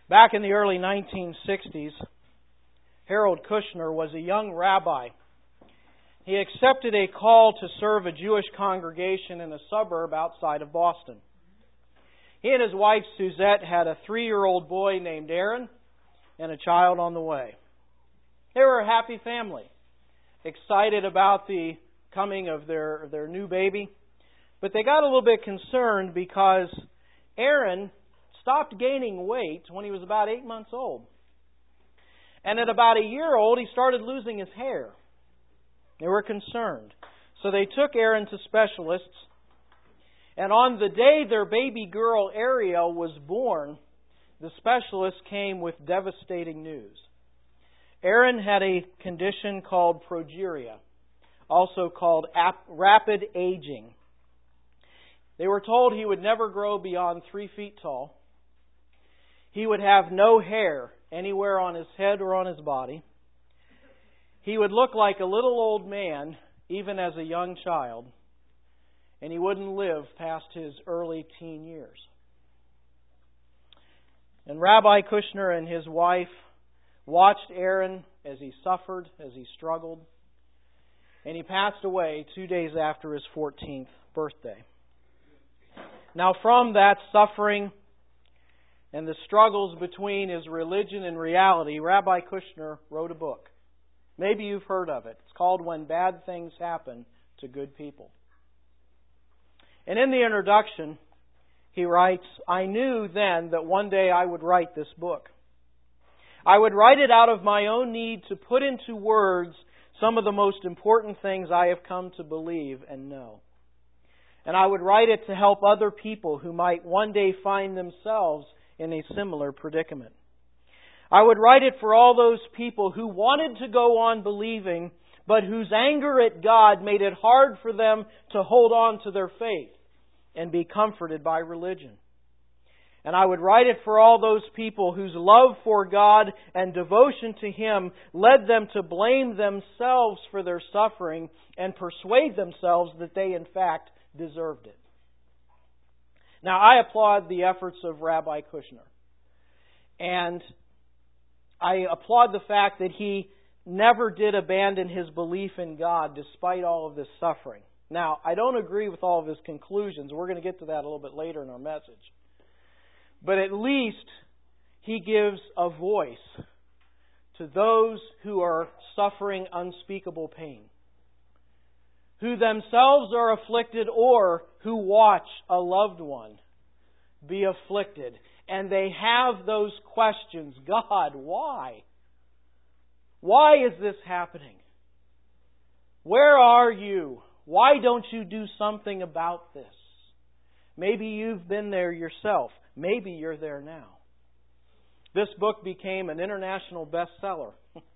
Back in the early 1960s, Harold Kushner was a young rabbi. He accepted a call to serve a Jewish congregation in a suburb outside of Boston. He and his wife Suzette had a 3-year-old boy named Aaron and a child on the way. They were a happy family, excited about the coming of their new baby. But they got a little bit concerned because Aaron stopped gaining weight when he was about 8 months old. And at about a year old, he started losing his hair. They were concerned. So they took Aaron to specialists. And on the day their baby girl, Ariel, was born, the specialist came with devastating news. Aaron had a condition called progeria, also called rapid aging. They were told he would never grow beyond 3 feet tall. He would have no hair anywhere on his head or on his body. He would look like a little old man, even as a young child. And he wouldn't live past his early teen years. And Rabbi Kushner and his wife watched Aaron as he suffered, as he struggled. And he passed away 2 days after his 14th birthday. Now, from that suffering and the struggles between his religion and reality, Rabbi Kushner wrote a book. Maybe you've heard of it. It's called When Bad Things Happen to Good People. And in the introduction, he writes, I knew then that one day I would write this book. I would write it out of my own need to put into words some of the most important things I have come to believe and know. And I would write it to help other people who might one day find themselves in a similar predicament. I would write it for all those people who wanted to go on believing, but whose anger at God made it hard for them to hold on to their faith and be comforted by religion. And I would write it for all those people whose love for God and devotion to Him led them to blame themselves for their suffering and persuade themselves that they in fact deserved it. Now, I applaud the efforts of Rabbi Kushner. And I applaud the fact that he never did abandon his belief in God despite all of this suffering. Now, I don't agree with all of his conclusions. We're going to get to that a little bit later in our message. But at least he gives a voice to those who are suffering unspeakable pain, who themselves are afflicted or who watch a loved one be afflicted. And they have those questions. God, why? Why is this happening? Where are you? Why don't you do something about this? Maybe you've been there yourself. Maybe you're there now. This book became an international bestseller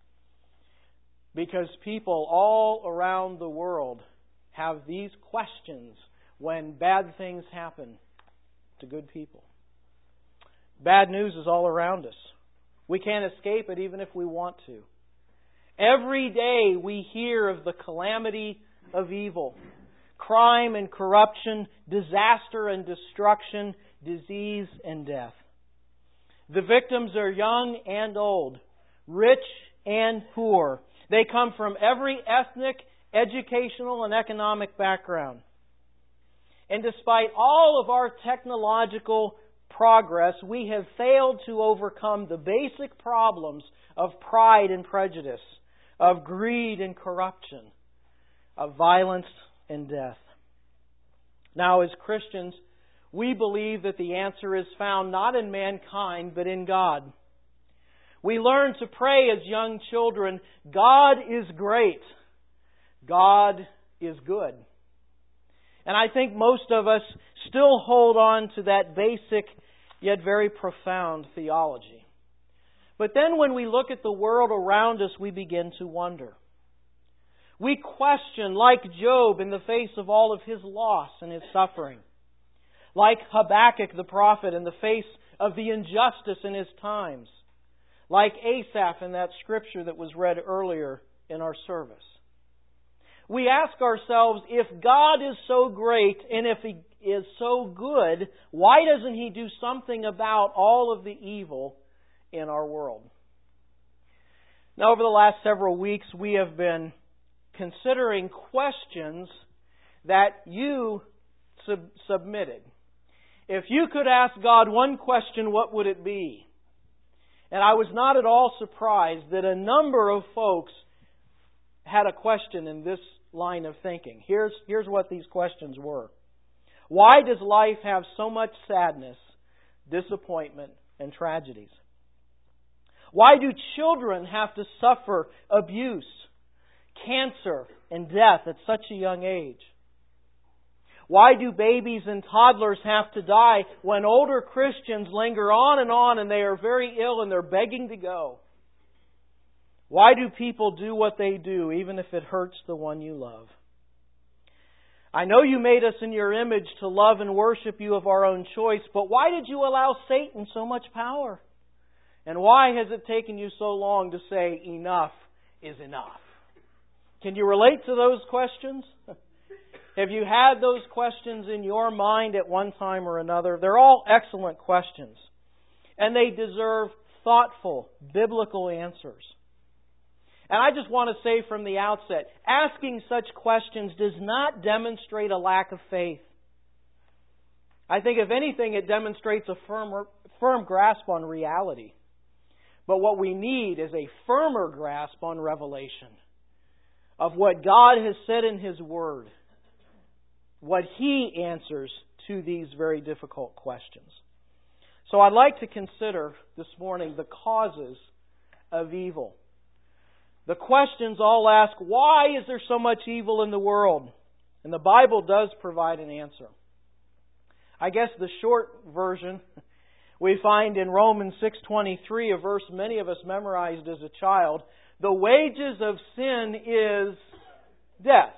because people all around the world have these questions when bad things happen to good people. Bad news is all around us. We can't escape it even if we want to. Every day we hear of the calamity of evil, crime and corruption, disaster and destruction, disease and death. The victims are young and old, rich and poor. They come from every ethnic, educational, and economic background. And despite all of our technological progress, we have failed to overcome the basic problems of pride and prejudice, of greed and corruption, of violence and death. Now, as Christians, we believe that the answer is found not in mankind, but in God. We learn to pray as young children, God is great. God is good. And I think most of us still hold on to that basic yet very profound theology. But then when we look at the world around us, we begin to wonder. We question, like Job, in the face of all of his loss and his suffering. Like Habakkuk the prophet in the face of the injustice in his times. Like Asaph in that scripture that was read earlier in our service. We ask ourselves, if God is so great and if He is so good, why doesn't He do something about all of the evil in our world. Now, over the last several weeks, we have been considering questions that you submitted. If you could ask God one question, what would it be? And I was not at all surprised that a number of folks had a question in this line of thinking. Here's what these questions were. Why does life have so much sadness, disappointment, and tragedies? Why do children have to suffer abuse, cancer, and death at such a young age? Why do babies and toddlers have to die when older Christians linger on and they are very ill and they're begging to go? Why do people do what they do even if it hurts the one you love? I know you made us in your image to love and worship you of our own choice, but why did you allow Satan so much power? And why has it taken you so long to say enough is enough? Can you relate to those questions? Have you had those questions in your mind at one time or another? They're all excellent questions. And they deserve thoughtful, biblical answers. And I just want to say from the outset, asking such questions does not demonstrate a lack of faith. I think if anything, it demonstrates a firm grasp on reality. But what we need is a firmer grasp on revelation of what God has said in His Word, what He answers to these very difficult questions. So I'd like to consider this morning the causes of evil. The questions all ask, why is there so much evil in the world? And the Bible does provide an answer. I guess the short version we find in Romans 6:23, a verse many of us memorized as a child. The wages of sin is death.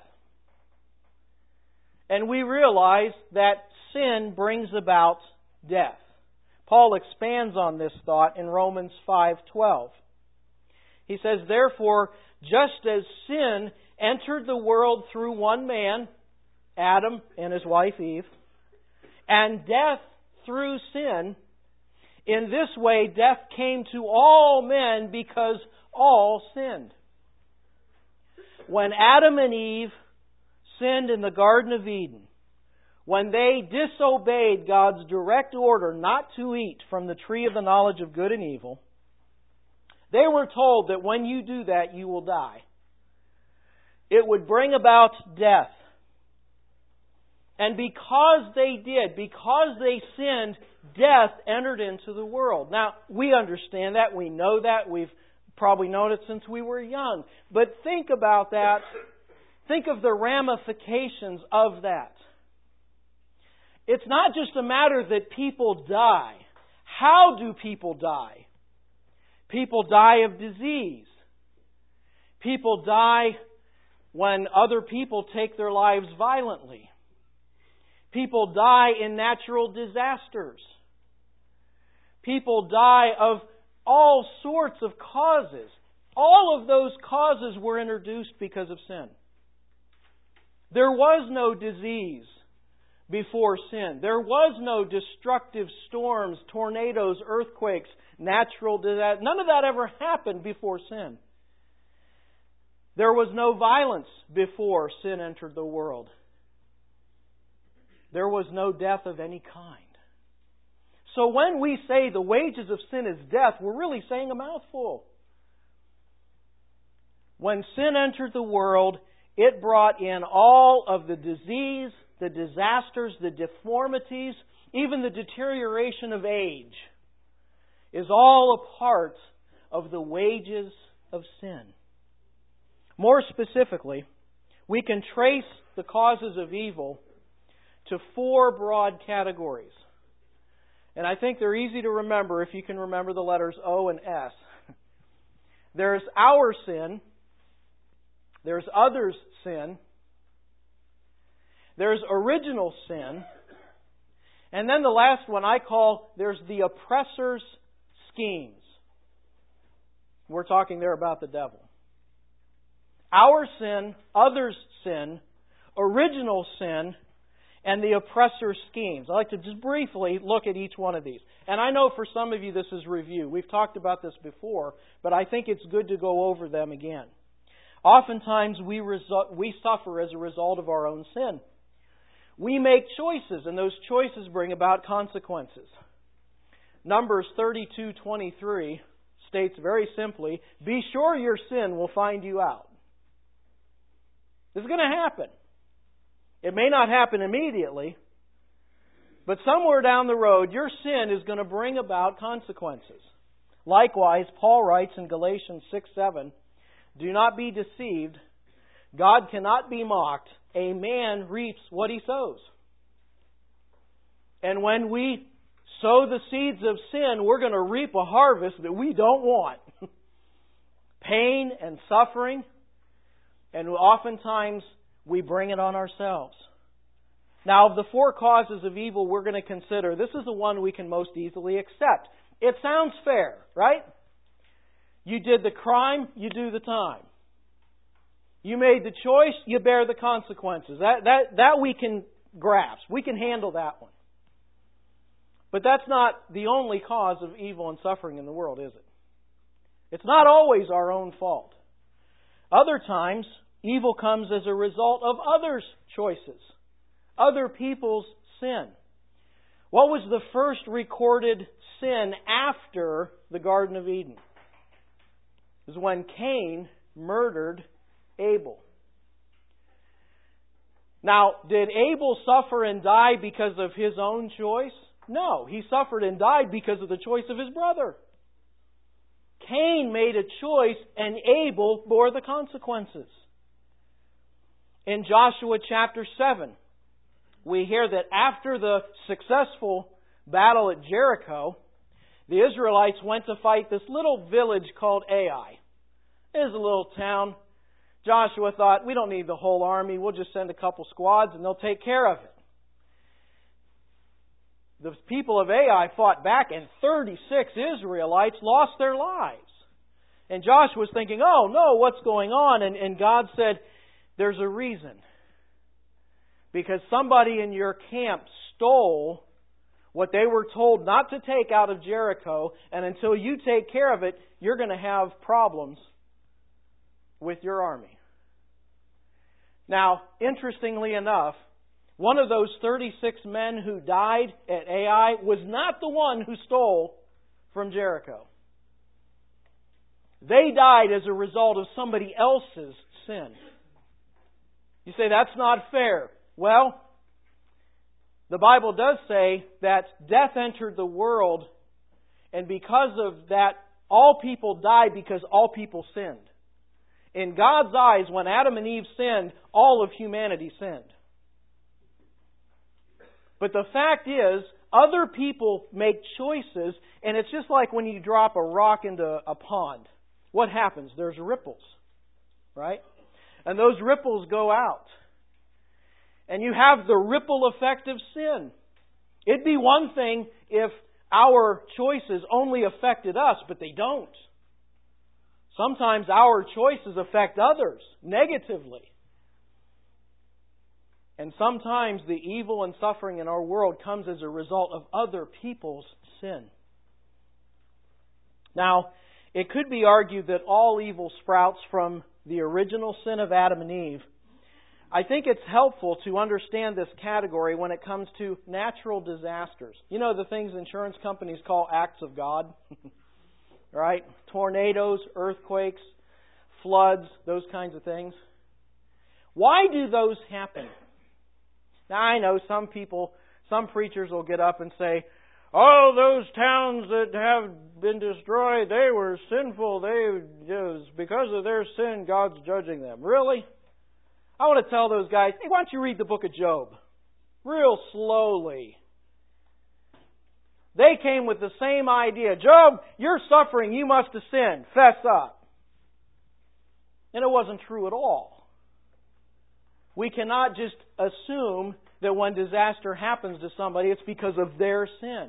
And we realize that sin brings about death. Paul expands on this thought in Romans 5:12. He says, therefore, just as sin entered the world through one man, Adam and his wife Eve, and death through sin, in this way death came to all men because all sinned. When Adam and Eve sinned in the Garden of Eden, when they disobeyed God's direct order not to eat from the tree of the knowledge of good and evil, they were told that when you do that, you will die. It would bring about death. And because they did, because they sinned, death entered into the world. Now, we understand that, we know that, we've probably known it since we were young. But think about that. Think of the ramifications of that. It's not just a matter that people die. How do people die? People die of disease. People die when other people take their lives violently. People die in natural disasters. People die of all sorts of causes. All of those causes were introduced because of sin. There was no disease before sin. There was no destructive storms, tornadoes, earthquakes, natural disasters. None of that ever happened before sin. There was no violence before sin entered the world. There was no death of any kind. So when we say the wages of sin is death, we're really saying a mouthful. When sin entered the world, it brought in all of the disease, the disasters, the deformities, even the deterioration of age is all a part of the wages of sin. More specifically, we can trace the causes of evil to 4 broad categories. And I think they're easy to remember if you can remember the letters O and S. There's our sin. There's others' sin. There's original sin. And then the last one I call, there's the oppressor's schemes. We're talking there about the devil. Our sin, others' sin, original sin, and the oppressor's schemes. I'd like to just briefly look at each one of these. And I know for some of you this is review. We've talked about this before, but I think it's good to go over them again. Oftentimes we suffer as a result of our own sin. We make choices, and those choices bring about consequences. Numbers 32:23 states very simply, "Be sure your sin will find you out." This is going to happen. It may not happen immediately, but somewhere down the road, your sin is going to bring about consequences. Likewise, Paul writes in Galatians 6:7, "Do not be deceived. God cannot be mocked. A man reaps what he sows." And when we sow the seeds of sin, we're going to reap a harvest that we don't want. Pain and suffering, and oftentimes we bring it on ourselves. Now, of the four causes of evil we're going to consider, this is the one we can most easily accept. It sounds fair, right? You did the crime, you do the time. You made the choice, you bear the consequences. That we can grasp. We can handle that one. But that's not the only cause of evil and suffering in the world, is it? It's not always our own fault. Other times, evil comes as a result of others' choices, other people's sin. What was the first recorded sin after the Garden of Eden? It was when Cain murdered Abel. Now, did Abel suffer and die because of his own choice? No, he suffered and died because of the choice of his brother. Cain made a choice and Abel bore the consequences. In Joshua chapter 7, we hear that after the successful battle at Jericho, the Israelites went to fight this little village called Ai. It is a little town. Joshua thought, we don't need the whole army. We'll just send a couple squads and they'll take care of it. The people of Ai fought back and 36 Israelites lost their lives. And Joshua was thinking, oh no, what's going on? And God said, there's a reason. Because somebody in your camp stole what they were told not to take out of Jericho, and until you take care of it, you're going to have problems with your army. Now, interestingly enough, one of those 36 men who died at Ai was not the one who stole from Jericho. They died as a result of somebody else's sin. You say, that's not fair. Well, the Bible does say that death entered the world, and because of that, all people died because all people sinned. In God's eyes, when Adam and Eve sinned, all of humanity sinned. But the fact is, other people make choices, and it's just like when you drop a rock into a pond. What happens? There's ripples, right? And those ripples go out. And you have the ripple effect of sin. It'd be one thing if our choices only affected us, but they don't. Sometimes our choices affect others negatively. And sometimes the evil and suffering in our world comes as a result of other people's sin. Now, it could be argued that all evil sprouts from the original sin of Adam and Eve. I think it's helpful to understand this category when it comes to natural disasters. You know the things insurance companies call acts of God? Right? Tornadoes, earthquakes, floods, those kinds of things. Why do those happen? Now I know some preachers will get up and say, oh, those towns that have been destroyed, they were sinful. Because of their sin, God's judging them. Really? I want to tell those guys, hey, why don't you read the book of Job? Real slowly. They came with the same idea. Job, you're suffering. You must have sinned. Fess up. And it wasn't true at all. We cannot just assume that when disaster happens to somebody, it's because of their sin.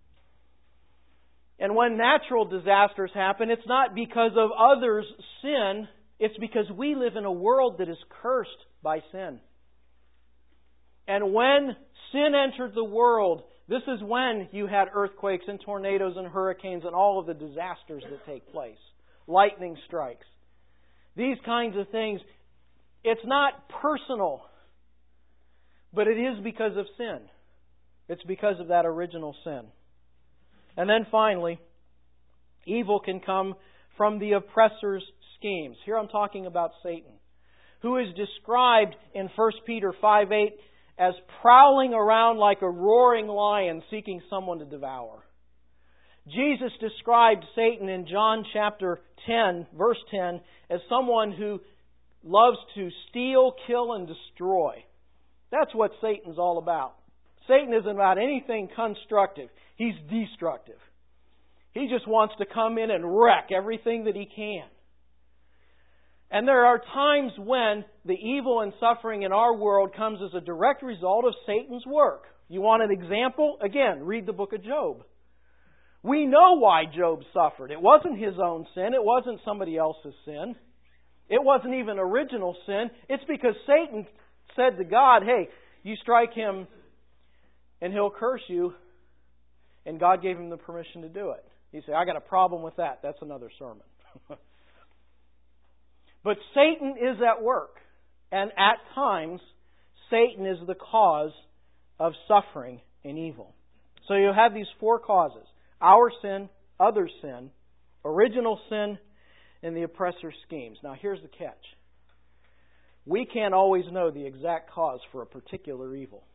And when natural disasters happen, it's not because of others' sin. It's because we live in a world that is cursed by sin. And when sin entered the world, this is when you had earthquakes and tornadoes and hurricanes and all of the disasters that take place. Lightning strikes. These kinds of things. It's not personal, but it is because of sin. It's because of that original sin. And then finally, evil can come from the oppressor's schemes. Here I'm talking about Satan, who is described in 1 Peter 5:8 as prowling around like a roaring lion seeking someone to devour. Jesus described Satan in John chapter 10, verse 10, as someone who loves to steal, kill, and destroy. That's what Satan's all about. Satan isn't about anything constructive. He's destructive. He just wants to come in and wreck everything that he can. And there are times when the evil and suffering in our world comes as a direct result of Satan's work. You want an example? Again, read the book of Job. We know why Job suffered. It wasn't his own sin. It wasn't somebody else's sin. It wasn't even original sin. It's because Satan said to God, hey, you strike him and he'll curse you. And God gave him the permission to do it. He said, I got a problem with that. That's another sermon. But Satan is at work. And at times, Satan is the cause of suffering and evil. So you have these four causes. Our sin, other sin, original sin, and the oppressor's schemes. Now here's the catch. We can't always know the exact cause for a particular evil.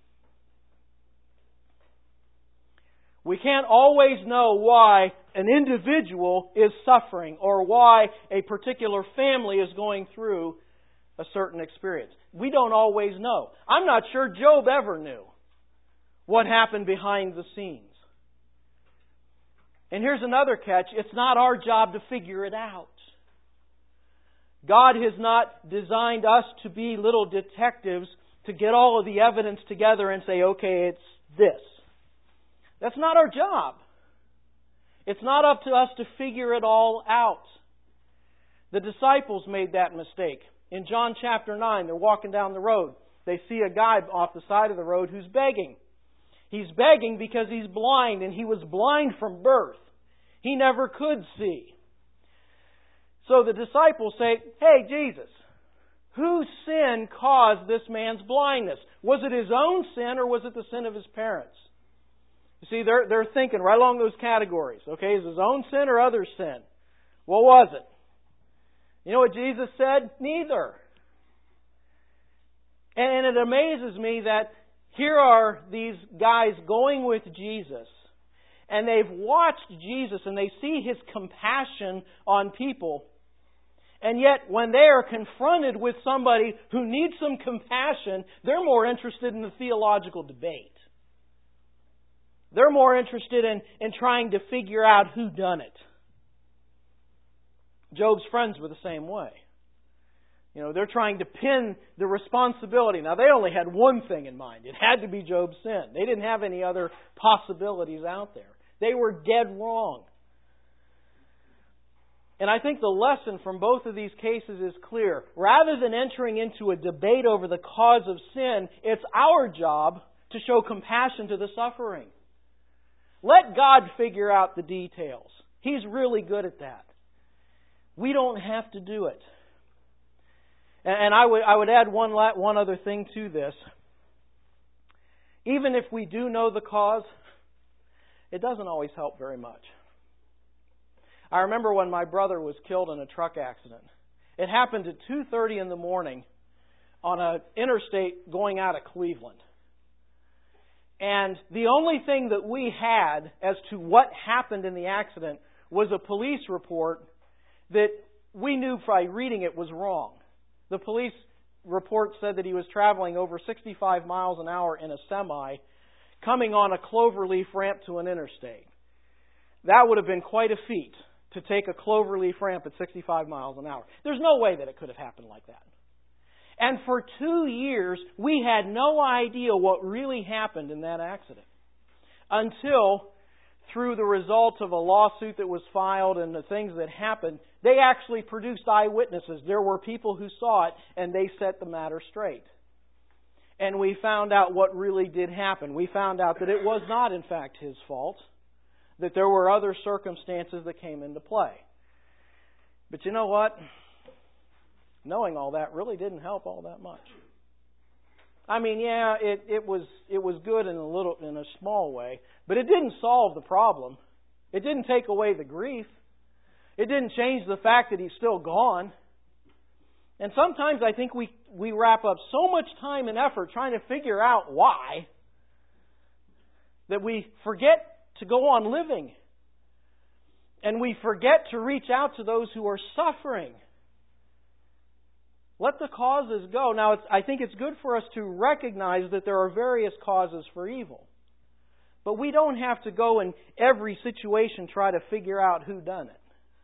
We can't always know why an individual is suffering or why a particular family is going through a certain experience. We don't always know. I'm not sure Job ever knew what happened behind the scenes. And here's another catch. It's not our job to figure it out. God has not designed us to be little detectives to get all of the evidence together and say, okay, it's this. That's not our job. It's not up to us to figure it all out. The disciples made that mistake. In John chapter 9, they're walking down the road. They see a guy off the side of the road who's begging. He's begging because he's blind, and he was blind from birth. He never could see. So the disciples say, hey, Jesus, whose sin caused this man's blindness? Was it his own sin or was it the sin of his parents? You see, they're thinking right along those categories. Okay, is it his own sin or other sin? What was it? You know what Jesus said? Neither. And it amazes me that here are these guys going with Jesus, and they've watched Jesus, and they see His compassion on people. And yet, when they are confronted with somebody who needs some compassion, they're more interested in the theological debate. They're more interested in trying to figure out who done it. Job's friends were the same way. You know, they're trying to pin the responsibility. Now, they only had one thing in mind. It had to be Job's sin. They didn't have any other possibilities out there. They were dead wrong. And I think the lesson from both of these cases is clear. Rather than entering into a debate over the cause of sin, it's our job to show compassion to the suffering. Let God figure out the details. He's really good at that. We don't have to do it. And I would add one other thing to this. Even if we do know the cause, it doesn't always help very much. I remember when my brother was killed in a truck accident. It happened at 2:30 in the morning on an interstate going out of Cleveland. And the only thing that we had as to what happened in the accident was a police report that we knew by reading it was wrong. The police report said that he was traveling over 65 miles an hour in a semi, coming on a cloverleaf ramp to an interstate. That would have been quite a feat to take a cloverleaf ramp at 65 miles an hour. There's no way that it could have happened like that. And for 2 years, we had no idea what really happened in that accident. Until, through the result of a lawsuit that was filed and the things that happened, they actually produced eyewitnesses. There were people who saw it, and they set the matter straight. and we found out what really did happen. We found out that it was not, in fact, his fault, that there were other circumstances that came into play. But you know what? Knowing all that really didn't help all that much. I mean, yeah, it was good in a small way, but it didn't solve the problem. It didn't take away the grief. It didn't change the fact that he's still gone. And sometimes I think we wrap up so much time and effort trying to figure out why that we forget to go on living. And we forget to reach out to those who are suffering. Let the causes go. Now, I think it's good for us to recognize that there are various causes for evil. But we don't have to go in every situation try to figure out who done it.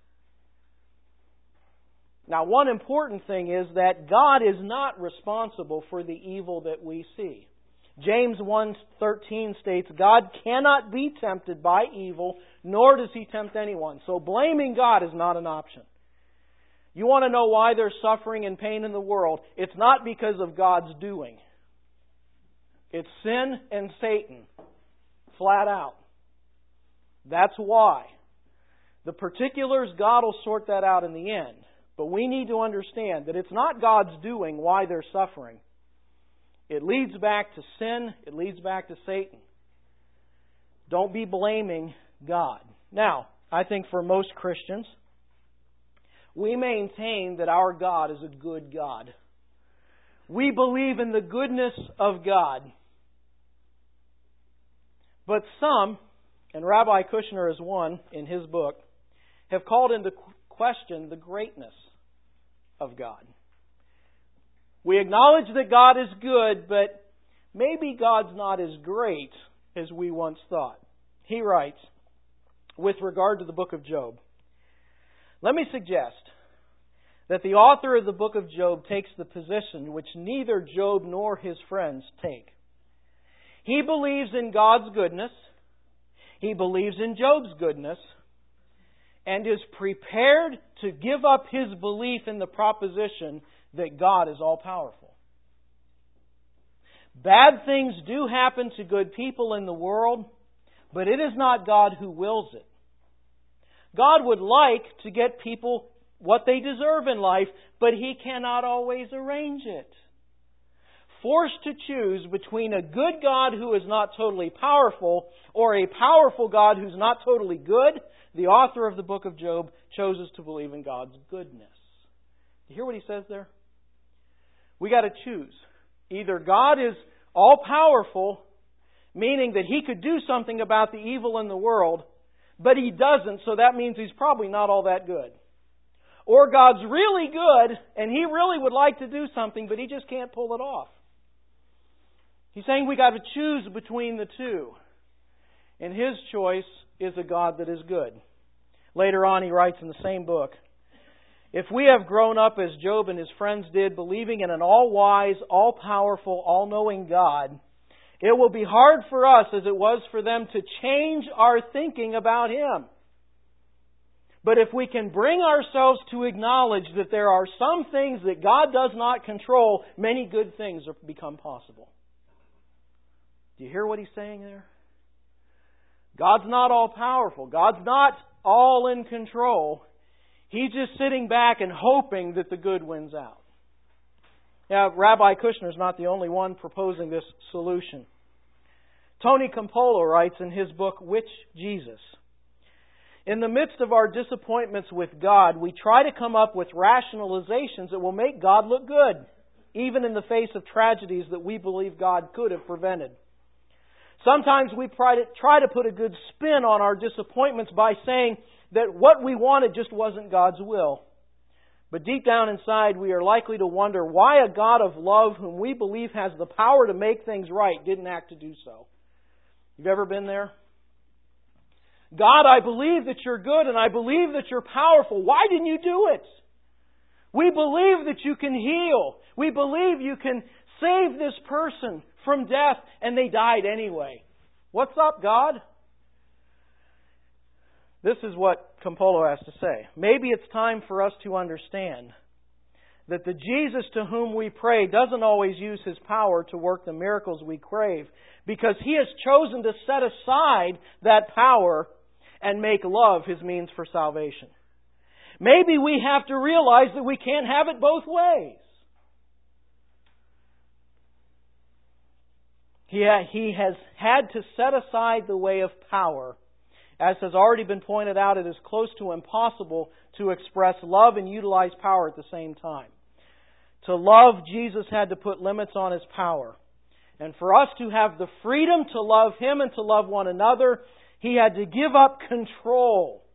Now, one important thing is that God is not responsible for the evil that we see. James 1:13 states, God cannot be tempted by evil, nor does He tempt anyone. So blaming God is not an option. You want to know why there's suffering and pain in the world? It's not because of God's doing. It's sin and Satan. Flat out. That's why. The particulars, God will sort that out in the end. But we need to understand that it's not God's doing why they're suffering. It leads back to sin. It leads back to Satan. Don't be blaming God. Now, I think for most Christians, we maintain that our God is a good God. We believe in the goodness of God. But some, and Rabbi Kushner is one in his book, have called into question the greatness of God. We acknowledge that God is good, but maybe God's not as great as we once thought. He writes, with regard to the book of Job, let me suggest that the author of the book of Job takes the position which neither Job nor his friends take. He believes in God's goodness, he believes in Job's goodness, and is prepared to give up his belief in the proposition that God is all-powerful. Bad things do happen to good people in the world, but it is not God who wills it. God would like to get people what they deserve in life, but He cannot always arrange it. Forced to choose between a good God who is not totally powerful or a powerful God who's not totally good, the author of the book of Job chooses to believe in God's goodness. You hear what he says there? We got to choose. Either God is all-powerful, meaning that He could do something about the evil in the world, but He doesn't, so that means He's probably not all that good. Or God's really good, and He really would like to do something, but He just can't pull it off. He's saying we got to choose between the two. And His choice is a God that is good. Later on, he writes in the same book, if we have grown up as Job and his friends did, believing in an all-wise, all-powerful, all-knowing God, it will be hard for us, as it was for them, to change our thinking about Him. But if we can bring ourselves to acknowledge that there are some things that God does not control, many good things become possible. Do you hear what he's saying there? God's not all-powerful. God's not all in control. He's just sitting back and hoping that the good wins out. Now, Rabbi Kushner is not the only one proposing this solution. Tony Campolo writes in his book, Which Jesus? In the midst of our disappointments with God, we try to come up with rationalizations that will make God look good, even in the face of tragedies that we believe God could have prevented. Sometimes we try to put a good spin on our disappointments by saying that what we wanted just wasn't God's will. But deep down inside, we are likely to wonder why a God of love, whom we believe has the power to make things right, didn't act to do so. You've ever been there? God, I believe that You're good and I believe that You're powerful. Why didn't You do it? We believe that You can heal. We believe You can save this person from death, and they died anyway. What's up, God? This is what Campolo has to say. Maybe it's time for us to understand that the Jesus to whom we pray doesn't always use His power to work the miracles we crave, because He has chosen to set aside that power and make love His means for salvation. Maybe we have to realize that we can't have it both ways. He has had to set aside the way of power. As has already been pointed out, it is close to impossible to express love and utilize power at the same time. To love, Jesus had to put limits on His power. And for us to have the freedom to love Him and to love one another, He had to give up control.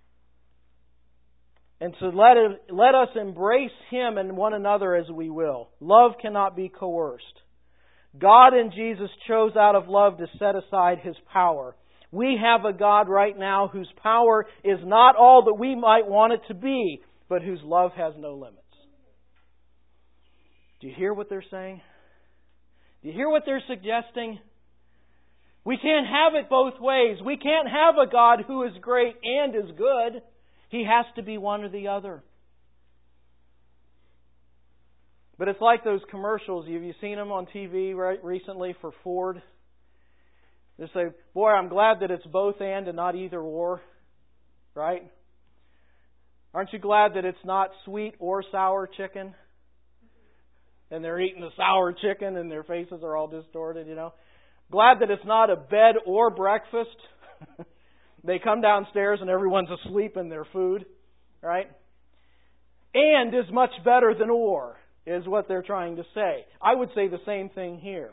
And to let us embrace Him and one another as we will. Love cannot be coerced. God and Jesus chose out of love to set aside His power. We have a God right now whose power is not all that we might want it to be, but whose love has no limits. Do you hear what they're saying? Do you hear what they're suggesting? We can't have it both ways. We can't have a God who is great and is good. He has to be one or the other. But it's like those commercials. Have you seen them on TV recently for Ford? They say, boy, I'm glad that it's both and not either or. Right? Aren't you glad that it's not sweet or sour chicken? And they're eating the sour chicken and their faces are all distorted, you know. Glad that it's not a bed or breakfast. They come downstairs and everyone's asleep in their food. Right? And is much better than or, is what they're trying to say. I would say the same thing here.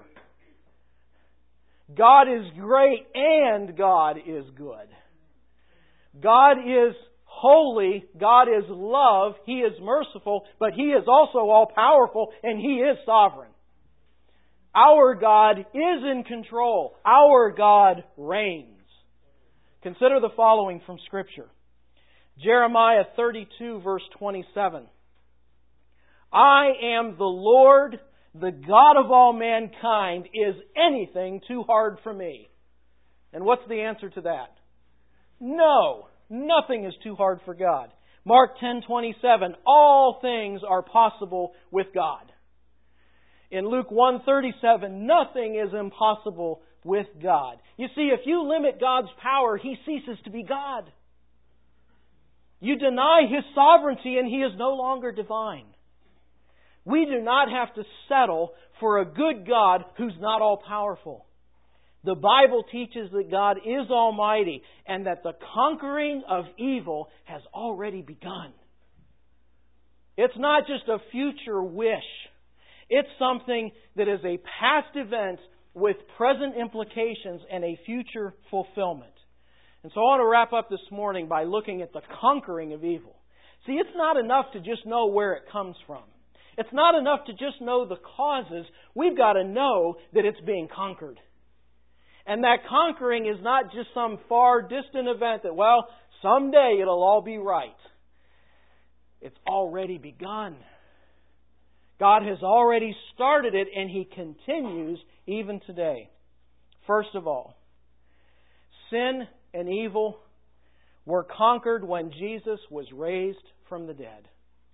God is great and God is good. God is holy. God is love. He is merciful. But He is also all-powerful and He is sovereign. Our God is in control. Our God reigns. Consider the following from Scripture. Jeremiah 32, verse 27. I am the Lord, the God of all mankind. Is anything too hard for me? And what's the answer to that? No, nothing is too hard for God. Mark 10:27. All things are possible with God. In Luke 1:37, nothing is impossible with God. You see, if you limit God's power, He ceases to be God. You deny His sovereignty and He is no longer divine. We do not have to settle for a good God who's not all-powerful. The Bible teaches that God is almighty and that the conquering of evil has already begun. It's not just a future wish. It's something that is a past event with present implications and a future fulfillment. And so I want to wrap up this morning by looking at the conquering of evil. See, it's not enough to just know where it comes from. It's not enough to just know the causes. We've got to know that it's being conquered. And that conquering is not just some far distant event that, well, someday it'll all be right. It's already begun. God has already started it and He continues even today. First of all, sin and evil were conquered when Jesus was raised from the dead.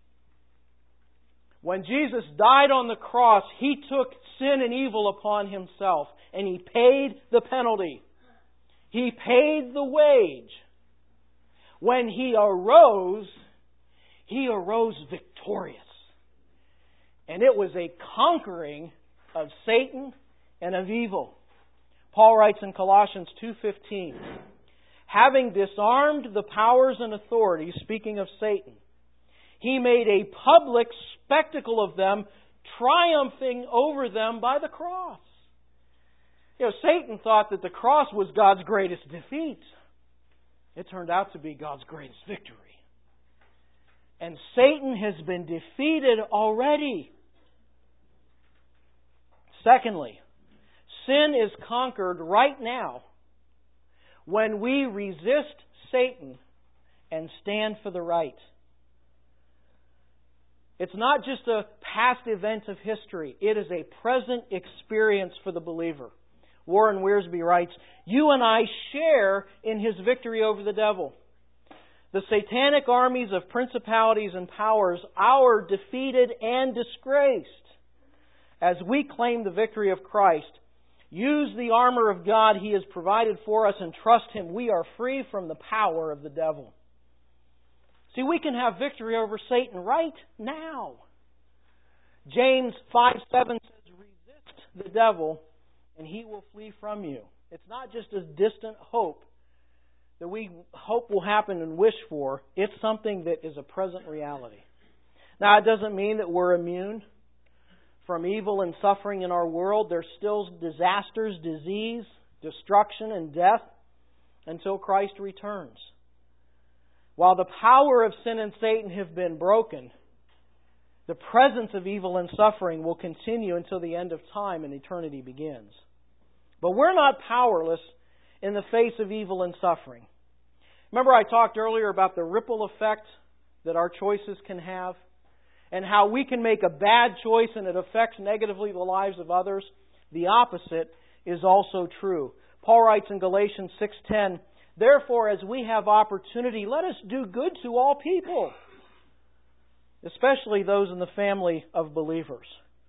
When Jesus died on the cross, He took sin and evil upon Himself and He paid the penalty. He paid the wage. When He arose victorious. And it was a conquering of Satan and of evil. Paul writes in Colossians 2:15, having disarmed the powers and authorities, speaking of Satan, He made a public spectacle of them, triumphing over them by the cross. You know, Satan thought that the cross was God's greatest defeat. It turned out to be God's greatest victory. And Satan has been defeated already. Secondly, sin is conquered right now when we resist Satan and stand for the right. It's not just a past event of history. It is a present experience for the believer. Warren Wiersbe writes, you and I share in his victory over the devil. the satanic armies of principalities and powers, our defeated and disgraced, as we claim the victory of Christ, use the armor of God He has provided for us and trust Him, we are free from the power of the devil. See, we can have victory over Satan right now. James 5:7 says, resist the devil and he will flee from you. It's not just a distant hope that we hope will happen and wish for. It's something that is a present reality. Now, it doesn't mean that we're immune from evil and suffering in our world. There's still disasters, disease, destruction, and death until Christ returns. While the power of sin and Satan have been broken, the presence of evil and suffering will continue until the end of time and eternity begins. But we're not powerless in the face of evil and suffering. Remember I talked earlier about the ripple effect that our choices can have and how we can make a bad choice and it affects negatively the lives of others? The opposite is also true. Paul writes in Galatians 6:10, therefore, as we have opportunity, let us do good to all people, especially those in the family of believers.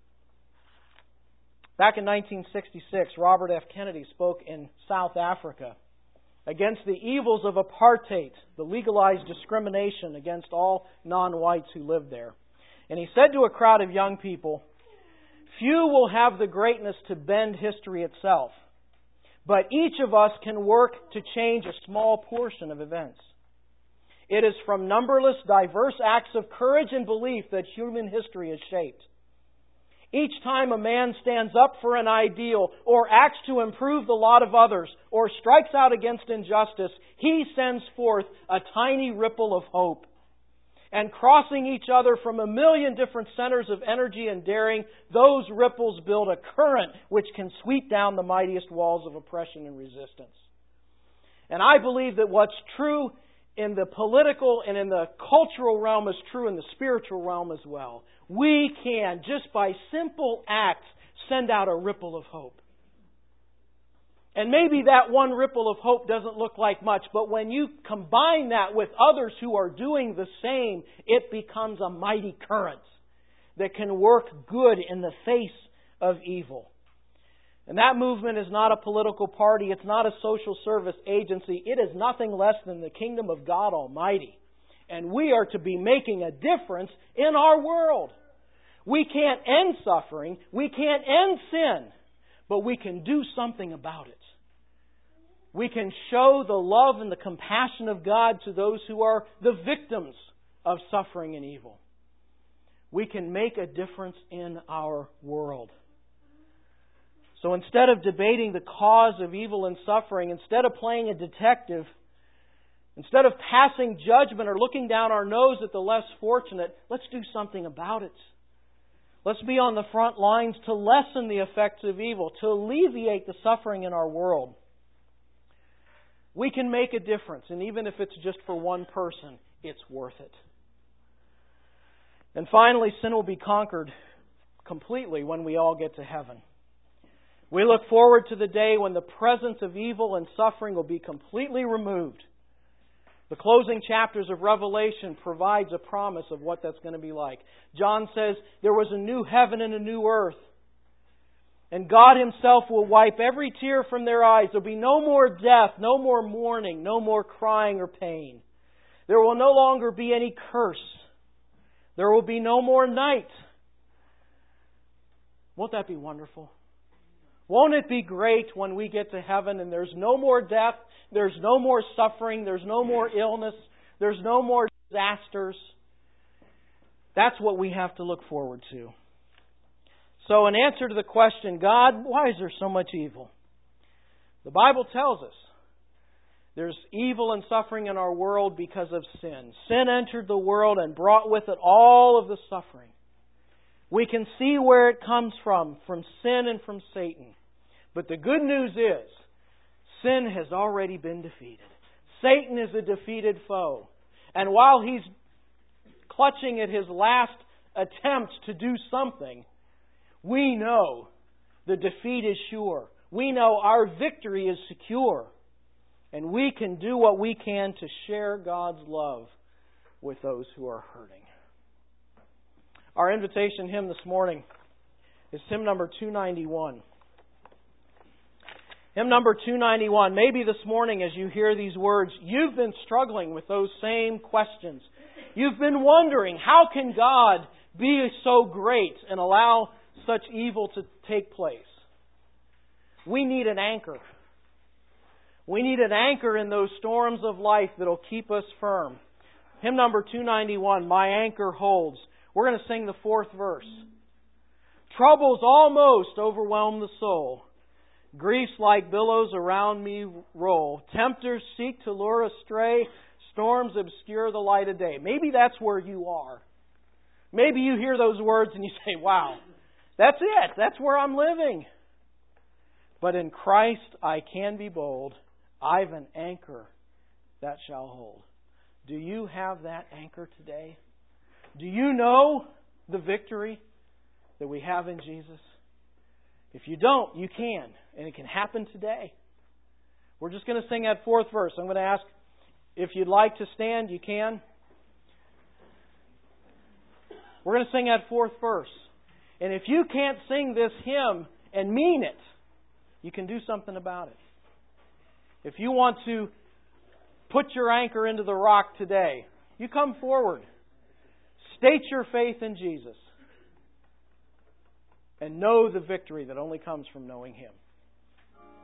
Back in 1966, Robert F. Kennedy spoke in South Africa against the evils of apartheid, the legalized discrimination against all non-whites who lived there. And he said to a crowd of young people, few will have the greatness to bend history itself, but each of us can work to change a small portion of events. It is from numberless, diverse acts of courage and belief that human history is shaped. Each time a man stands up for an ideal or acts to improve the lot of others or strikes out against injustice, he sends forth a tiny ripple of hope. And crossing each other from a million different centers of energy and daring, those ripples build a current which can sweep down the mightiest walls of oppression and resistance. And I believe that what's true in the political and in the cultural realm is true in the spiritual realm as well. We can, just by simple acts, send out a ripple of hope. And maybe that one ripple of hope doesn't look like much, but when you combine that with others who are doing the same, it becomes a mighty current that can work good in the face of evil. And that movement is not a political party. It's not a social service agency. It is nothing less than the kingdom of God Almighty. And we are to be making a difference in our world. We can't end suffering. We can't end sin. But we can do something about it. We can show the love and the compassion of God to those who are the victims of suffering and evil. We can make a difference in our world. So instead of debating the cause of evil and suffering, instead of playing a detective, instead of passing judgment or looking down our nose at the less fortunate, let's do something about it. Let's be on the front lines to lessen the effects of evil, to alleviate the suffering in our world. We can make a difference, and even if it's just for one person, it's worth it. And finally, sin will be conquered completely when we all get to heaven. We look forward to the day when the presence of evil and suffering will be completely removed. The closing chapters of Revelation provides a promise of what that's going to be like. John says there was a new heaven and a new earth. And God Himself will wipe every tear from their eyes. There will be no more death, no more mourning, no more crying or pain. There will no longer be any curse. There will be no more night. Won't that be wonderful? Won't it be great when we get to heaven and there's no more death, there's no more suffering, there's no more illness, there's no more disasters? That's what we have to look forward to. So in answer to the question, God, why is there so much evil? The Bible tells us there's evil and suffering in our world because of sin. Sin entered the world and brought with it all of the suffering. We can see where it comes from sin and from Satan. But the good news is, sin has already been defeated. Satan is a defeated foe. And while he's clutching at his last attempt to do something, we know the defeat is sure. We know our victory is secure. And we can do what we can to share God's love with those who are hurting. Our invitation hymn this morning is hymn number 291. Hymn number 291. Maybe this morning as you hear these words, you've been struggling with those same questions. You've been wondering, how can God be so great and allow such evil to take place? We need an anchor. We need an anchor in those storms of life that'll keep us firm. Hymn number 291, My Anchor Holds. We're going to sing the fourth verse. Troubles almost overwhelm the soul. Griefs like billows around me roll. Tempters seek to lure astray. Storms obscure the light of day. Maybe that's where you are. Maybe you hear those words and you say, wow, that's it. That's where I'm living. But in Christ I can be bold. I've an anchor that shall hold. Do you have that anchor today? Do you know the victory that we have in Jesus? If you don't, you can. And it can happen today. We're just going to sing that fourth verse. I'm going to ask if you'd like to stand, you can. We're going to sing that fourth verse. And if you can't sing this hymn and mean it, you can do something about it. If you want to put your anchor into the rock today, you come forward. State your faith in Jesus. And know the victory that only comes from knowing Him.